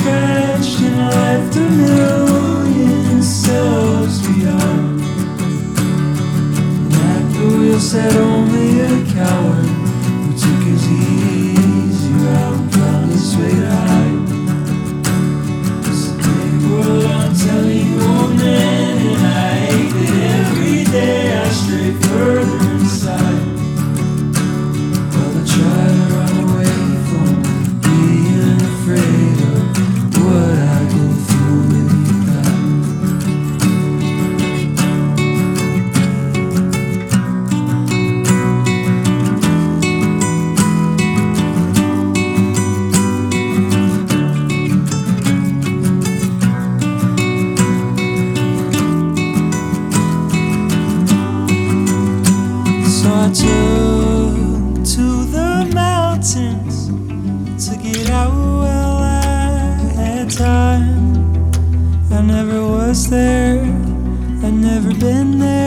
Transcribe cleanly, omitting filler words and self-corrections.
scratched and left a million cells beyond. And at the wheel sat only a coward who took his easy route, found his way to hide. It's a big world, I'm telling you, old man, and I hate that every day I stray further inside. Well, I try to run away from being afraid of what I go through with you guys. So I took to the mountains to get out while I had time. I never was there, I'd never been there.